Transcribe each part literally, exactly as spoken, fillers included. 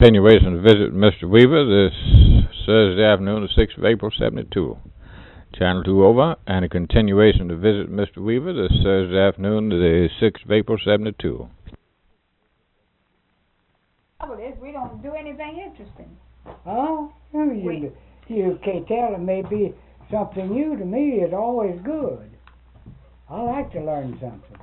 continuation of visit Mister Weaver this Thursday afternoon, the sixth of April, seventy-two. Channel two over, and a continuation to visit Mister Weaver this Thursday afternoon, the sixth of April, seventy-two. We don't do anything interesting. Oh, you, you can't tell. It may be something new to me. It's always good. I like to learn something.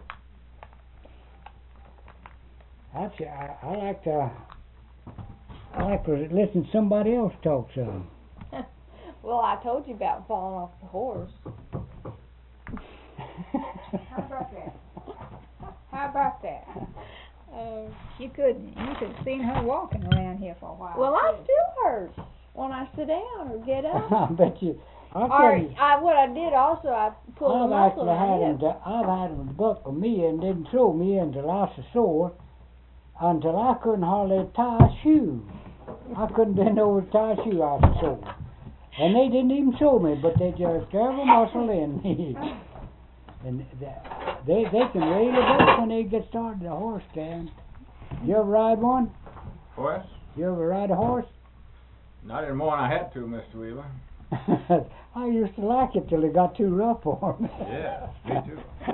That's, I, I like to. I like to listen to somebody else talk some. Well, I told you about falling off the horse. How about that? How about that? Uh, you could you could have seen her walking around here for a while. Well, too. I still hurt when I sit down or get up. I bet you. I Or you, I, what I did also, I pulled a I've muscle actually in had my them. hip. To, I've had them buckle me and didn't throw me until I was sore, until I couldn't hardly tie a shoe. I couldn't bend over to tie a shoe. I was sore, and they didn't even show me, but they just every muscle in me. And they they can really buck when they get started. A horse can. You ever ride one? Horse? You ever ride a horse? Not any more than I had to, Mister Weaver. I used to like it till it got too rough for me. Yeah, me too.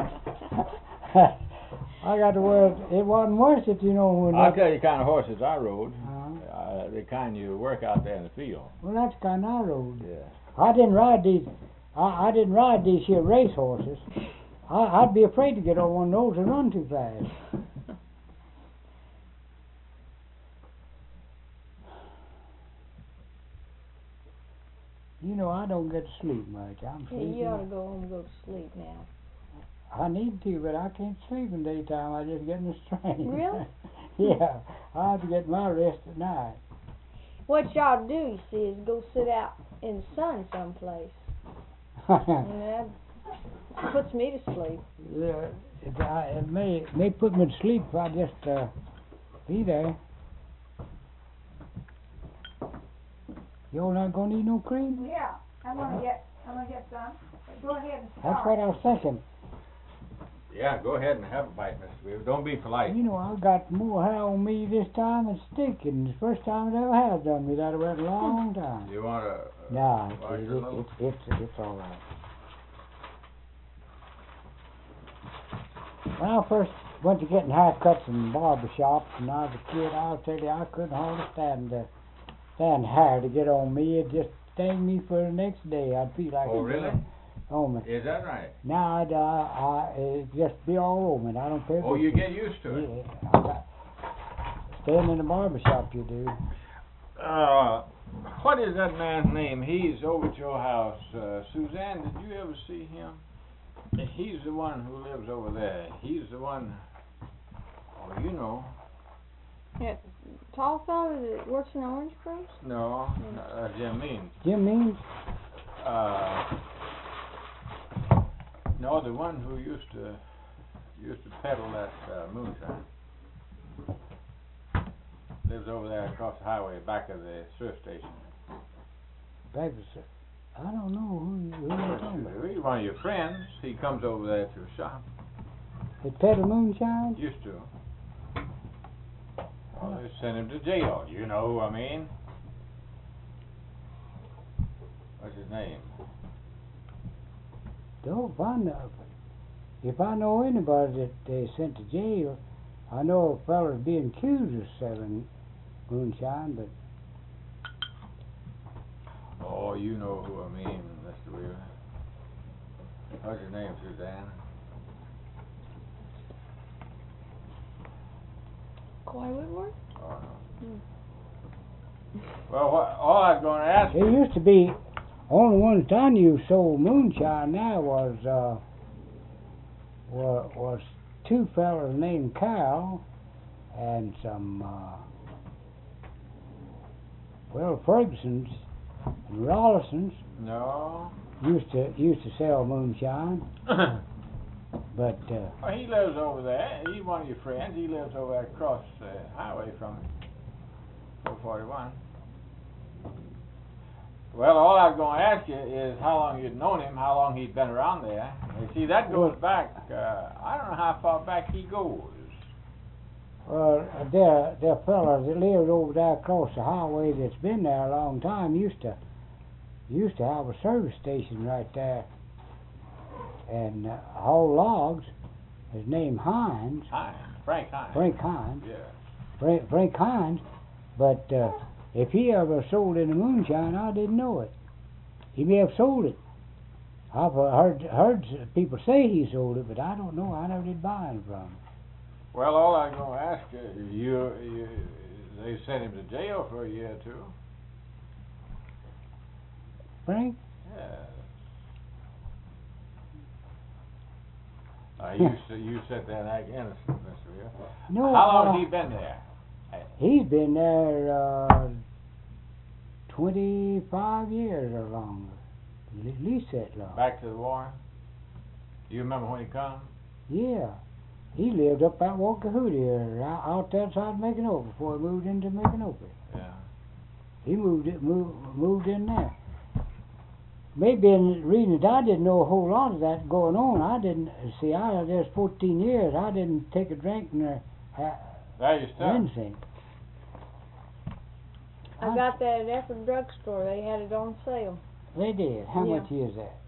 I got to wear it. It wasn't worth it, you know. When I'll that, tell you the kind of horses I rode. uh, Uh, the kind you work out there in the field. well, that's the kind I rode. Yeah. I didn't ride these. I, I didn't ride these here race horses. I, I'd be afraid to get on one of those and run too fast. You know, I don't get to sleep much. I'm Yeah, sleepy. you ought to go home and go to sleep now. I need to, but I can't sleep in daytime. I just get in the strain. Really? Yeah, I have to get my rest at night. What y'all do, you see, is go sit out in the sun someplace. And that puts me to sleep. Yeah, it, I, it may it may put me to sleep if I just uh, be there. You're not gonna eat no cream? Yeah, I'm gonna get I'm gonna get some. Go ahead and start. That's what I was thinking. Yeah, go ahead and have a bite, Mister Weaver. Don't be polite. You know, I've got more hair on me this time than sticking. It's the first time it ever has done me. That was a long time. You want to... Uh, Nah, it, wash it, your it, little- it, it's it's all right. When I first went to getting haircuts in barber shops when I was a kid, I'll tell you, I couldn't hardly stand the stand hair to get on me. It just stung me for the next day. I'd feel like Oh, it really? on me. Is that right? Now I'd, uh, I it just be all over me. I don't care. Oh, you get used to it. Yeah, I got, staying in the barber shop, you do. Uh, what is that man's name? He's over at your house. Uh, Suzanne, did you ever see him? He's the one who lives over there. He's the one... Oh, you know. Yeah, tall fellow that works in the orange groves? No, uh, Jim Means. Jim Means? Uh, no, the one who used to used to peddle that uh, moonshine. Lives over there across the highway, back of the surf station. Back to I don't know who you, who you're talking about. He's one of your friends. He comes over there to the shop. They peddle moonshine? Used to. Well, they sent him to jail. You know who I mean? What's his name? Don't find out. If I know anybody that they sent to jail, I know a fella's being accused of selling moonshine, but Oh, you know who I mean, Mister Weaver. What's his name, Suzanne? Coy Whitworth? Oh, no. Hmm. Well, what, all I was going to ask there you... used to be only ones I knew sold moonshine now was uh was, was two fellas named Kyle and some uh well Ferguson's and Rollison's No. used to used to sell moonshine, but uh, Well, he lives over there. He's one of your friends. He lives over there across the highway from four forty-one. Well, all I was going to ask you is how long you'd known him, how long he'd been around there. You see, that goes back, uh, I don't know how far back he goes. Well, there, there fella that lived over there across the highway that's been there a long time used to used to have a service station right there, and uh, haul logs. His name Hines. Hines, Frank Hines. Frank Hines. Yeah. Frank, Frank Hines. But uh, if he ever sold any moonshine, I didn't know it. He may have sold it. I've uh, heard heard people say he sold it, but I don't know. I never did buy it from him. Well, all I'm going to ask you, you, you, they sent him to jail for a year or two. Frank? Yeah. Uh, you, s- you sit there and act innocent, Mister Real. No. How long uh, has he been there? He's been there uh, twenty-five years or longer. At least that long. Back to the war? You remember when he come? Yeah. He lived up at Wakahuti, or out out there outside Micanopy before he moved into Micanopy. Yeah. He moved it, moved, moved in there. Maybe in reading it, I didn't know a whole lot of that going on. I didn't, see, I was there fourteen years. I didn't take a drink nor ha- There you stuff. anything. I got that at Efford Drugstore. They had it on sale. They did. How Yeah. much is that?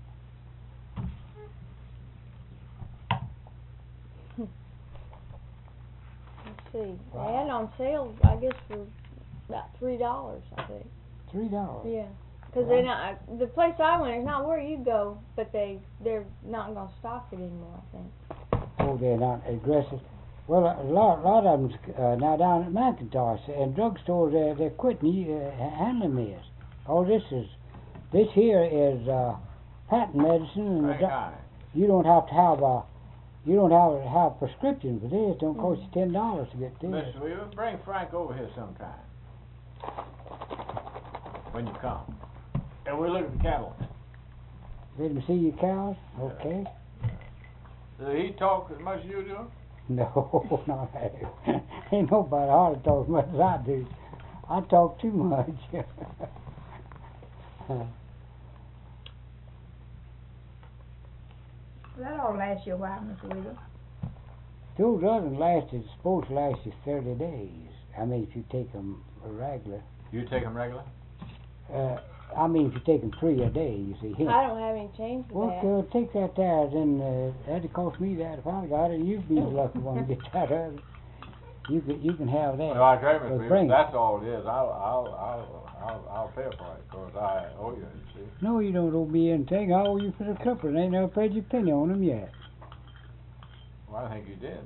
Let's see. Wow. They had it on sale, I guess, for about three dollars, I think. Three dollars. Yeah. Because Wow. they're not, the place I went is not where you go, but they, they're not going to stock it anymore, I think. Oh, they're not aggressive. Well, a lot, lot of them uh, now down at McIntosh and drugstores, they're, they're quitting uh, handling this. Oh, this is, this here is uh, patent medicine, and the Frank doc- Hines. you don't have to have a, you don't have to have a prescription for this. It don't cost you ten dollars to get this. Mister Weaver, bring Frank over here sometime. When you come. And we'll look at the cattle. Let me see your cows. Okay. Does he talk as much as you do? No, not that. Ain't nobody hardly talk as much as I do. I talk too much. That all lasts you a while, Mister Weaver. Those others lasted, supposed to last you thirty days. I mean, if you take them regular. You take them regular? Uh, I mean, if you take them three a day, you see. I don't have any change for that. Well, uh, take that there, then uh, that'd cost me that if I got it. You'd be the lucky one to get that of it. You can, you can have that. Well, I agree, Mister But Weaver. bring it. That's all it is. I'll, I'll, I'll, I'll, I'll pay for it, because I owe you, you see. No, you don't owe me anything. I owe you for the clippers. I ain't never paid you a penny on them yet. Well, I think you did.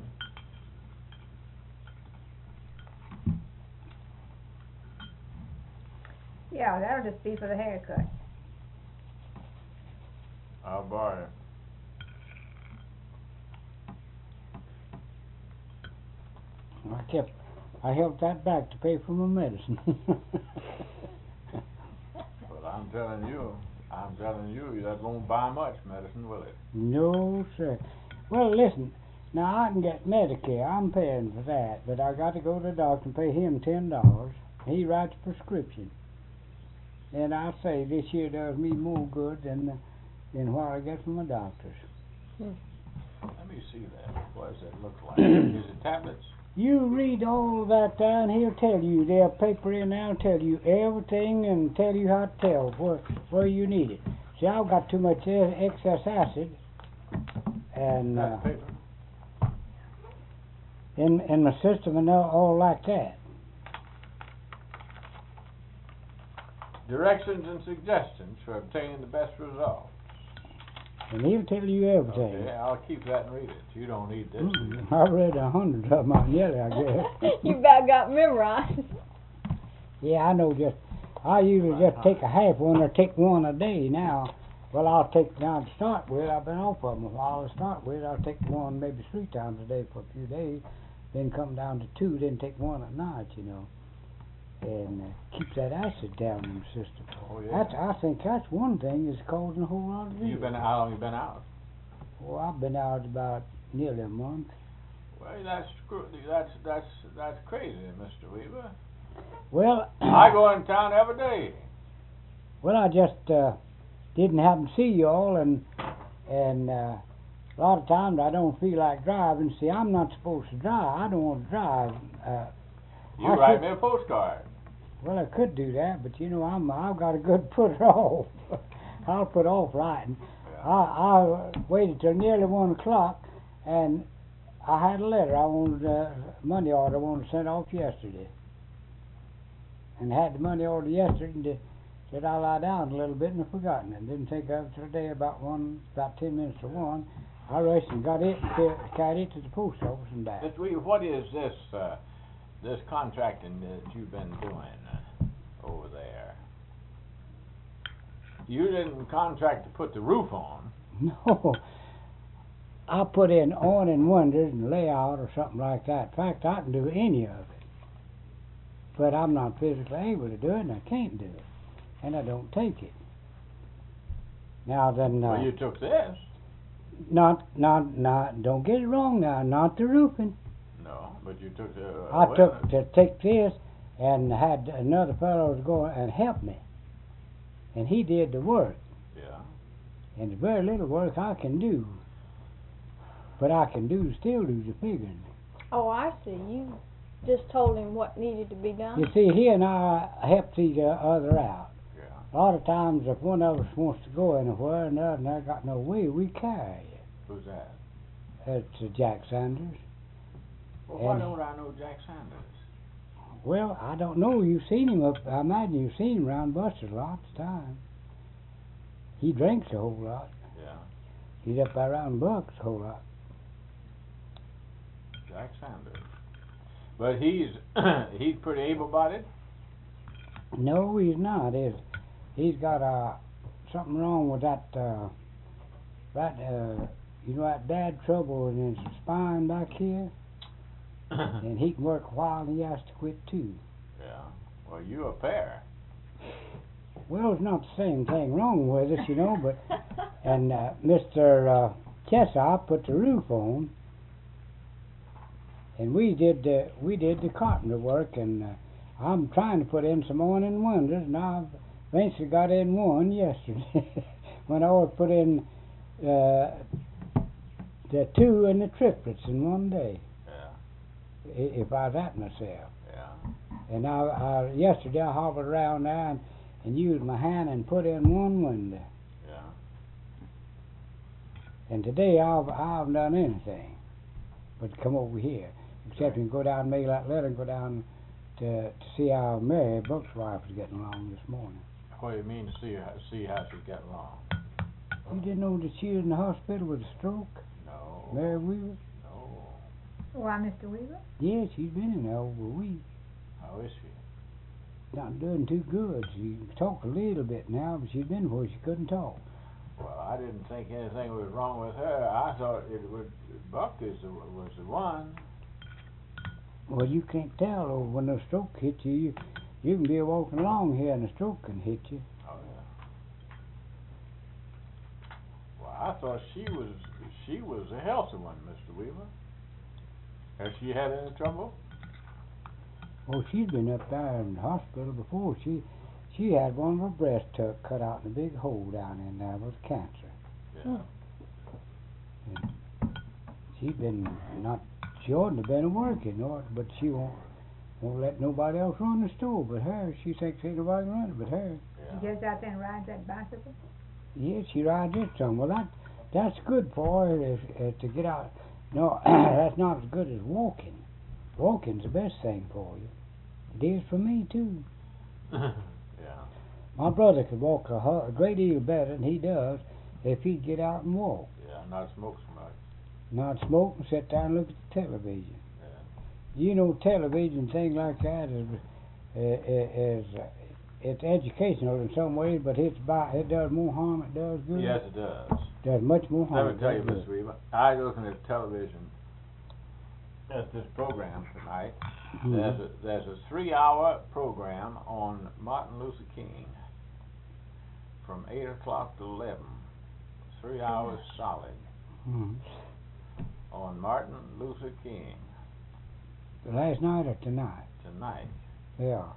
Yeah, that'll just be for the haircut. I'll borrow it. I kept, I held that back to pay for my medicine. But I'm telling you, I'm telling you, that won't buy much medicine, will it? No, sir. Well, listen. Now I can get Medicare. I'm paying for that, but I got to go to the doctor and pay him ten dollars. He writes a prescription, and I say this here does me more good than the, than what I get from my doctors. Let me see that. What does that look like? Is it tablets? You read all of that down, he'll tell you. There'll paper in there and tell you everything and tell you how to tell where where you need it. See, I've got too much e- excess acid, and uh, That paper? in in my system and all, all like that. Directions and suggestions for obtaining the best results. And he'll tell you everything. Okay, I'll keep that and read it. You don't need this. do you? Mm, I read a hundred of them on yellow, I guess. You about got memorized. Yeah, I know. Just I usually just take a half one or take one a day now. Well, I'll take now to start with. I've been off of them a while. To start with, I'll take one maybe three times a day for a few days, then come down to two, then take one at night. You know, and uh, keep that acid down in the system. Oh, yeah. That's I think that's one thing that's causing a whole lot of You've this. been, how long you been out? Well, I've been out about nearly a month. Well, that's screw- that's that's that's crazy, Mister Weaver. Well, I go in town every day. well, I just uh, didn't happen to see you all, and and uh, a lot of times I don't feel like driving. See, I'm not supposed to drive. I don't want to drive. Uh, You I write could- me a postcard. Well, I could do that, but you know, I'm I've got a good putter off. I'll put off writing. Yeah. I I waited till nearly one o'clock, and I had a letter I wanted uh, money order I wanted to send off yesterday, and had the money order yesterday, and uh, said I'll lie down a little bit, and I forgotten it. Didn't think of it till today about one about ten minutes to one. I rushed and got it and ca- carried it to the post office and back. Mister Weaver, what is this, uh, this contracting that you've been doing uh, over there? You didn't contract to put the roof on. No, I put in awning windows and layout or something like that. In fact, I can do any of it, but I'm not physically able to do it, and I can't do it, and I don't take it. Now then, uh, Well, you took this. not, not, not. Don't get it wrong now. Not the roofing. No, but you took the. Uh, I wait a took minute. to take this and had another fellow to go and help me, and he did the work. Yeah. And the very little work I can do, but I can do still do the figuring. Oh, I see. You just told him what needed to be done. You see, he and I helped each other out. Yeah. A lot of times, if one of us wants to go anywhere and the other not got no way, we carry it. Who's that? That's uh, Jack Sanders. Well, why And- don't I know Jack Sanders? Well, I don't know. You've seen him up. I imagine you've seen him around Buster's lots of times. He drinks a whole lot. Yeah. He's up there around Bucks a whole lot. Jack Sanders. But he's he's pretty able-bodied. No, he's not. He's, he's got uh, something wrong with that, uh, that, uh, you know, that bad trouble in his spine back here. And he can work a while and he has to quit too. Yeah. Well, you a pair. Well, it's not the same thing wrong with us, you know, but, and uh, Mister Uh, Kessop put the roof on, and we did the, we did the carpenter work, and uh, I'm trying to put in some awning windows, and I've eventually got in one yesterday, when I was put in uh, the two and the triplets in one day, Yeah. i- if I was at myself. Yeah. And I, I yesterday I hobbled around there and, and used my hand and put in one window. Yeah. And today I've I haven't done anything but come over here, except you can go down and make that letter and go down to to see how Mary Buck's wife is getting along this morning. What do you mean to see how, see how she's getting along? You didn't know that she was in the hospital with a stroke, No. Mary Weaver? No. Why, Mister Weaver? Yeah, she's been in there over a week. How is she? Not doing too good. She can talk a little bit now, but she's been where she couldn't talk. Well, I didn't think anything was wrong with her. I thought it would. Buck is the, was the one. Well, you can't tell oh, when a stroke hits you. You, you can be walking along here and a stroke can hit you. Oh yeah. Well, I thought she was she was a healthy one, Mister Weaver. Has she had any trouble? Oh, she's been up there in the hospital before. She she had one of her breasts took, cut out in a big hole down in there with cancer. Yeah. And she's been not. She oughtn't have been working, or, but she won't won't let nobody else run the store but her. She thinks ain't nobody can run it but her. Yeah. She gets out there and rides that bicycle? Yeah, she rides it some. Well, that that's good for her if, uh, to get out. No, that's not as good as walking. Walking's the best thing for you. It is for me too. Yeah. My brother could walk a, hu- a great deal better than he does if he'd get out and walk. Yeah. Not smoke so much. Not smoke and sit down and look at the television. Yeah. You know, television, things like that is, uh, is uh, it's educational in some ways, but it's about, it does more harm than it does good. Yes, it does. Does much more harm. Let me tell you, than it Mister does Weaver, I was looking at television at this program tonight. good. There's a, there's a three-hour program on Martin Luther King from eight o'clock to eleven. Three hours solid Mhm. on Martin Luther King Last night or tonight? tonight. They are.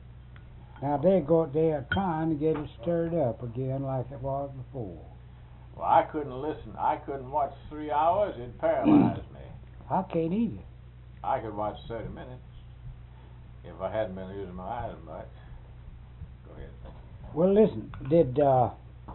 Now they go. They are trying to get it stirred up again like it was before. Well, I couldn't listen. I couldn't watch three hours. It paralyzed me. I can't either. I could watch thirty minutes if I hadn't been using my eyes much. Go ahead. Well, listen, did, uh,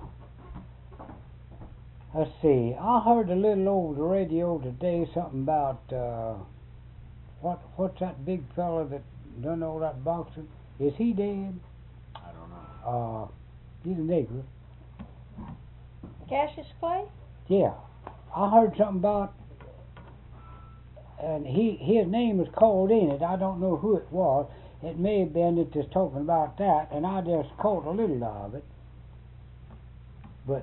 let's see, I heard a little over the radio today something about, uh, what, what's that big fella that done all that boxing? Is he dead? I don't know. Uh, he's a nigger. Cassius Clay? Yeah. I heard something about, and he, his name was called in it. I don't know who it was. It may have been that just talking about that, and I just caught a little of it. But,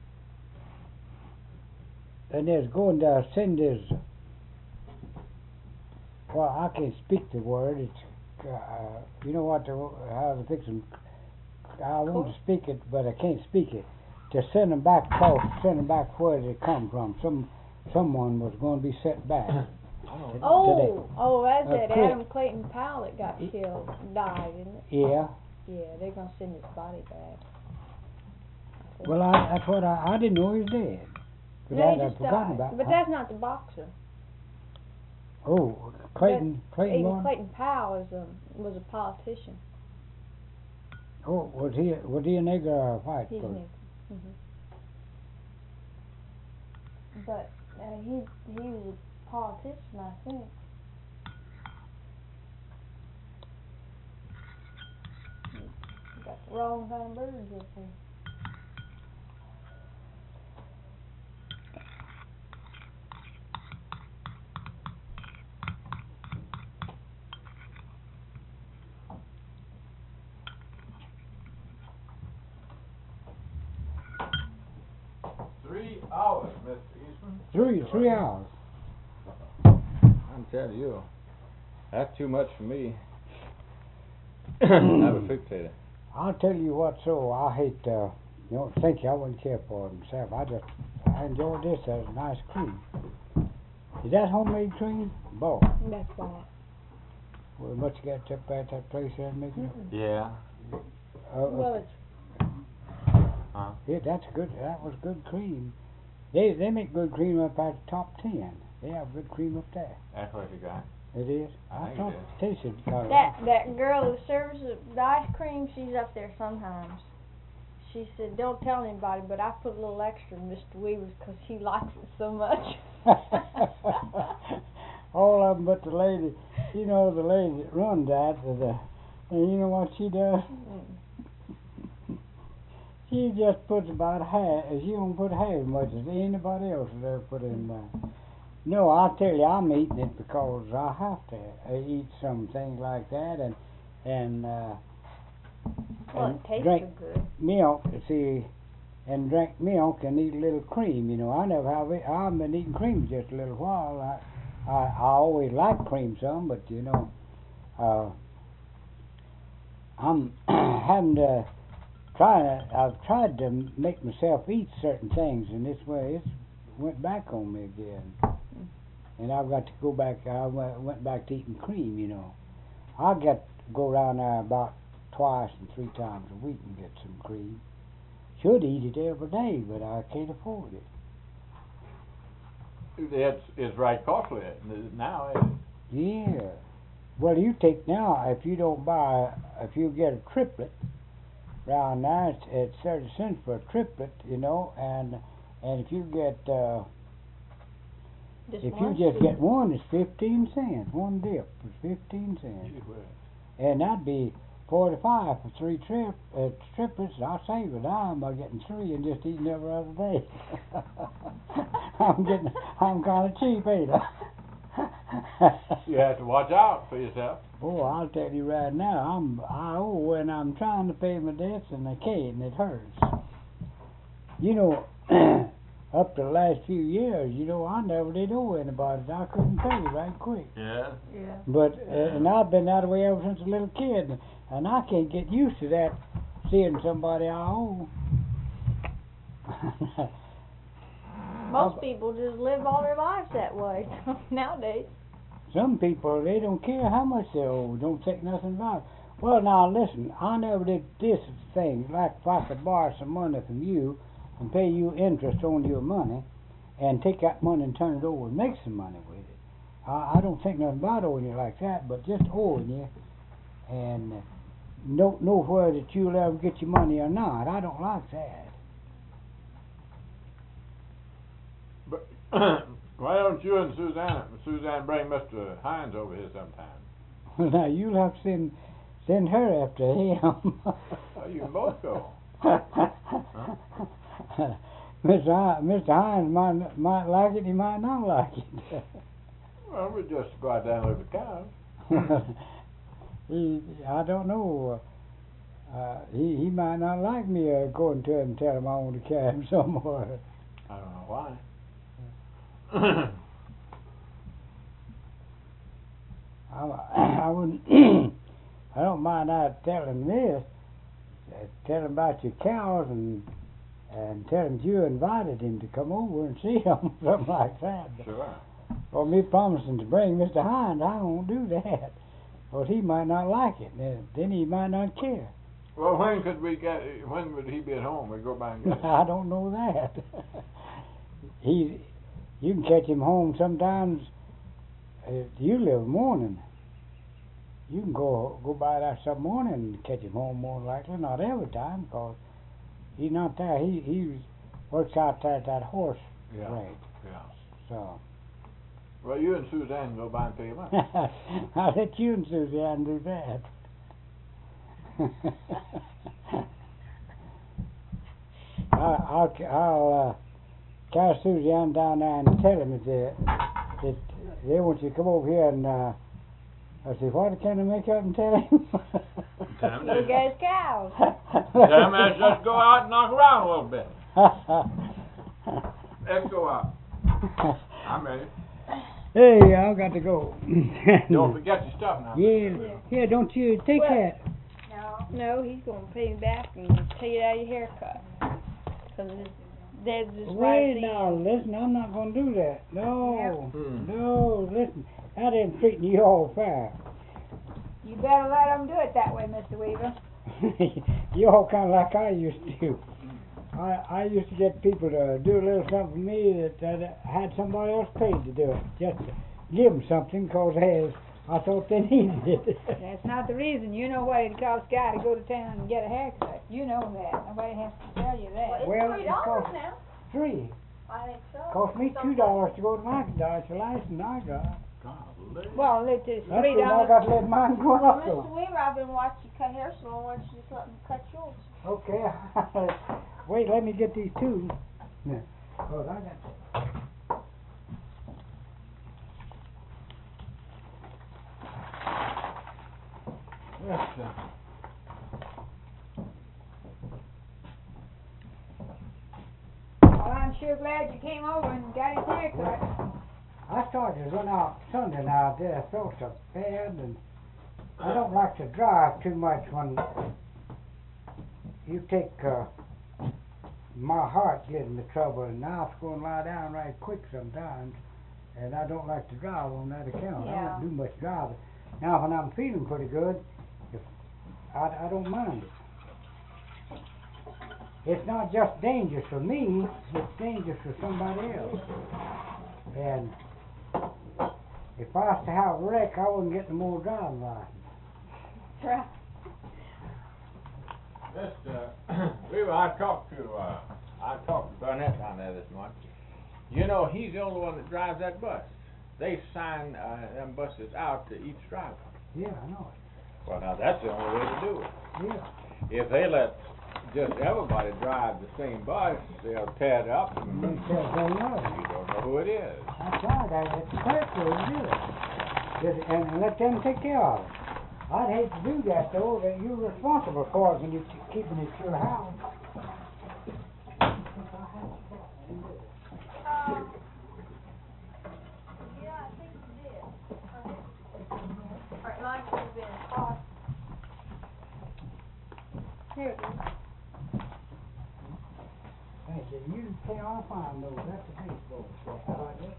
and there's going to send his, well, I can't speak the word. It's, uh, you know what, the, how to fix them. I want to speak it, but I can't speak it. To send them back across, send them back where they come from. Some, someone was going to be sent back. Oh, today. oh, that's Uh, that Clint. Adam Clayton Powell that got killed, died, isn't it? Yeah. Yeah, they're gonna send his body back. Well, I, that's what I, I didn't know he was dead. But No, that he I'd just forgotten died. about. But Huh? that's not the boxer. Oh, Clayton, Clayton Even one? Clayton Powell is a, was a politician. Oh, was he, was he a nigger or a white He's person? new. hmm But uh, he he was a politician, I think. Got the wrong kind of birds up here. Three hours, Mister Eastman. Three, three hours. I'm telling you, that's too much for me. I'm a fixator. I'll tell you what, so I hate, uh, you know, think I wouldn't care for it myself. I just, I enjoyed this as a nice cream. Is that homemade cream? Boy, That's why. well, much you got up at that place there making it? Yeah. Uh, Well, it's Huh? yeah, that's good, that was good cream. They, they make good cream up at the top ten. They have good cream up there. That's what you got. It is? I I think thought it it tasted kind of. that that girl who serves the the ice cream. She's up there sometimes. She said, "Don't tell anybody, but I put a little extra in Mister Weaver's because he likes it so much." All of them but the lady, you know, the lady that runs that, the, the, and you know what she does? Mm. She just puts about half, she don't put half as much as anybody else has ever put in there. No, I tell you, I'm eating it because I have to uh, eat some things like that, and, and, uh, Well, and it tastes drink so good. milk, see, and drink milk and eat a little cream, you know. I never have it, I've been eating cream just a little while. I, I, I always like cream some, but you know, uh, I'm having to try to, I've tried to make myself eat certain things, and this way it's went back on me again. And I've got to go back, I went, went back to eating cream, you know. I get to go around there about twice and three times a week and get some cream. Should eat it every day, but I can't afford it. It's, it's right costly now, isn't it? Yeah. Well, you take now, if you don't buy, if you get a triplet, around now it's, it's thirty cents for a triplet, you know, and and if you get, uh, Just if one you just scoop. get one, it's fifteen cents. One dip is fifteen cents. Gee whiz. And that'd be forty-five for three trip, uh, triplets. I save a dime by getting three and just eating every other day. I'm getting, I'm kind of cheap, ain't I? You have to watch out for yourself. Oh, I'll tell you right now, I'm, I owe when I'm trying to pay my debts and I can't, and it hurts. You know, up to the last few years, you know, I never did owe anybody. I couldn't pay right quick. Yeah. Yeah. But, uh, and I've been that way ever since a little kid, and I can't get used to that, seeing somebody I owe. Most people just live all their lives that way nowadays. Some people, they don't care how much they owe, don't think nothing about it. Well, now listen, I never did this thing, like if I could borrow some money from you, and pay you interest on your money, and take that money and turn it over and make some money with it. I, I don't think nothing about owing you like that, but just owing you, and don't know whether that you'll ever get your money or not. I don't like that. But why don't you and Suzanne, Suzanne bring Mister Hines over here sometime? Well, now you'll have to send send her after him. Oh, you can both go. Mister Hi- Mister Hines might might like it. He might not like it. Well, we just go out there and look at the cows. he, I don't know. Uh, he he might not like me uh, going to him and tell him I want to carry him somewhere. I don't know why. I, I wouldn't. I don't mind I tell him this. Uh, tell him about your cows and and tell him you invited him to come over and see them, something like that. Sure. Or me promising to bring Mister Hines, I won't do that. Or he might not like it. Then, then he might not care. Well, when could we get? When would he be at home? We go by and get him. I don't know that. he, you can catch him home sometimes. If you live morning, you can go go by there some morning and catch him home more than likely. Not every time, because he's not there. He he works out there at that horse Yeah. ranch. Yeah. So Well, you and Suzanne go by and pick him up. I'll let you and Suzanne do that. I, I'll I'll uh, carry Suzanne down there and tell him that they, that they want you to come over here and uh, I say, what can I make up and tell him? Tell him Look at his cows. Tell him let's just go out and knock around a little bit. Let's go out. I'm ready. Hey, I've got to go. Don't forget your stuff now. Yeah, yeah. Don't you take Well, that. No, no, he's gonna pay me back and take it out of your haircut. Cause his dad's just right Wait at the now, end. listen, I'm not going to do that. No, Hmm. no, listen. I didn't treat you all fair. You better let them do it that way, Mister Weaver. You all kind of like I used to. I I used to get people to do a little something for me that, that had somebody else paid to do it, just to give them something, cause hey, I thought they needed it. That's not the reason. You know what it costs a guy to go to town and get a haircut. You know that. Nobody has to tell you that. Well, Three it dollars costs now. three. I think so. Cost me two dollars to go to McIntosh, the license I got. Golly. Well, it is That's three when I dollars. got to let mine go Well, up Mister though. Weaver, I've been watching you cut hair so long. Why don't you just let me cut yours? Okay. Wait, let me get these two. Yeah. Oh, I got Yes, sir. Well, I'm sure glad you came over and got his haircut. I started to run out Sunday now. I did. I felt so bad, and I don't like to drive too much when you take uh, my heart getting into trouble, and now it's going to lie down right quick sometimes, and I don't like to drive on that account. I Yeah. don't do much driving. Now, when I'm feeling pretty good, if I, I don't mind it. It's not just dangerous for me, it's dangerous for somebody else. And if I was to have a wreck, I wouldn't get no more driving license. Right. This, uh, we were, I talked to, uh, I talked to Burnett down there this morning. You know, he's the only one that drives that bus. They sign, uh, them buses out to each driver. Yeah, I know it. Well, now that's the only way to do it. Yeah. If they let just everybody drive the same bus, they'll tear it up and They tell they know. you don't know who it is. That's right. That, that's the correct way to do it. Just, and, and let them take care of it. I'd hate to do that though. That you're responsible for it when you're keeping it to your house. Yeah, I think you did. Alright, mine should have been hot. Here it is. Thank you. You pay all fine though. That's a baseball. How about that?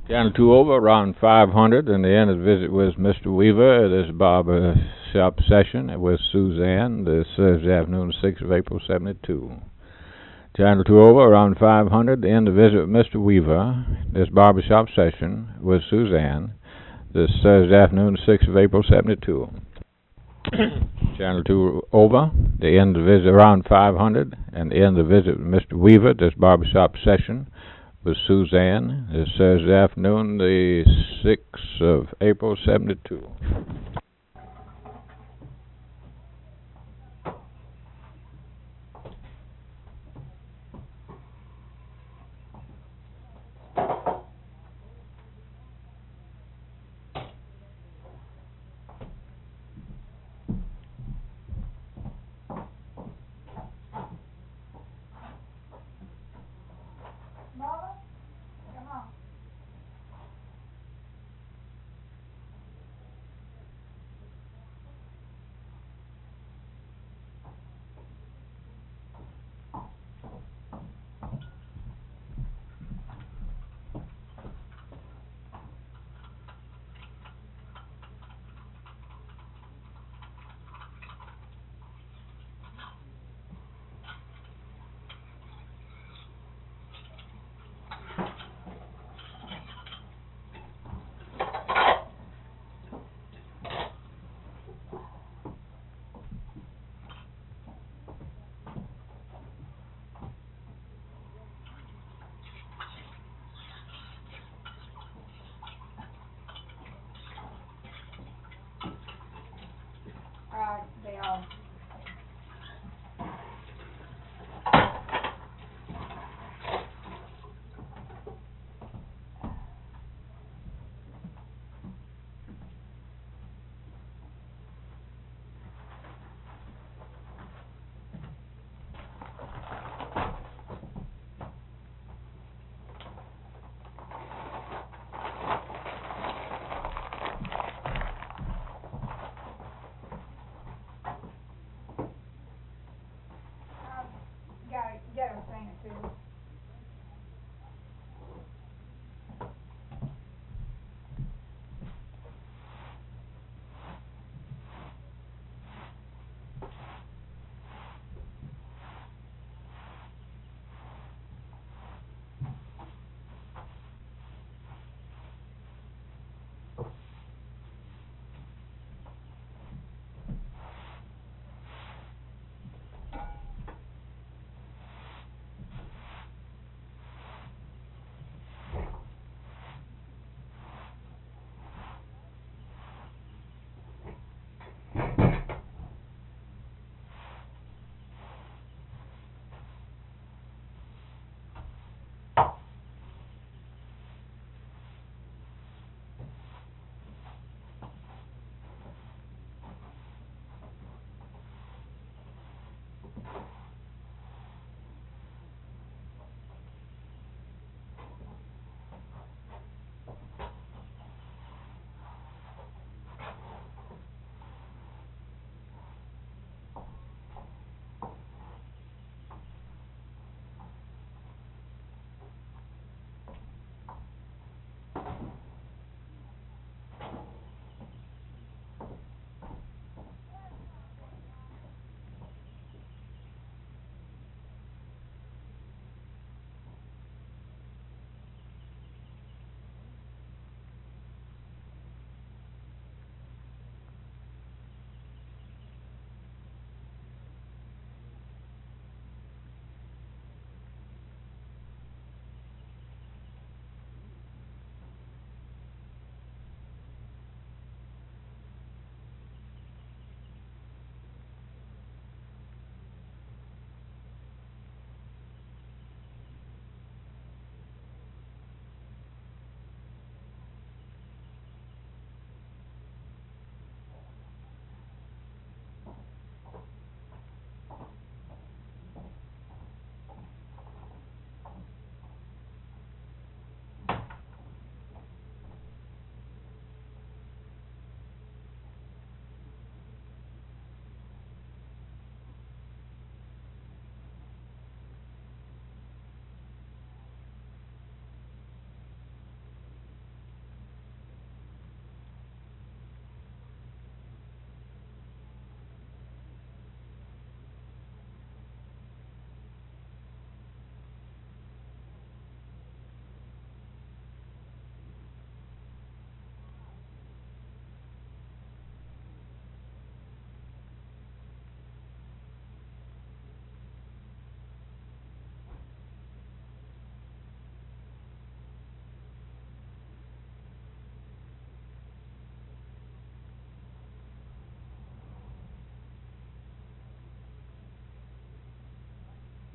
Channel two over, around five hundred, and the end of the visit with Mister Weaver. This barber shop session with Suzanne, this Thursday afternoon, sixth of April, seventy-two. Channel two over, around five hundred, the end of the visit with Mister Weaver. This barber shop session with Suzanne, this Thursday afternoon, sixth of April, seventy-two. Channel two over, the end of the visit around five hundred, and the end of the visit with Mister Weaver, this barber shop session with Suzanne, this Thursday afternoon, the sixth of April, seventy-two.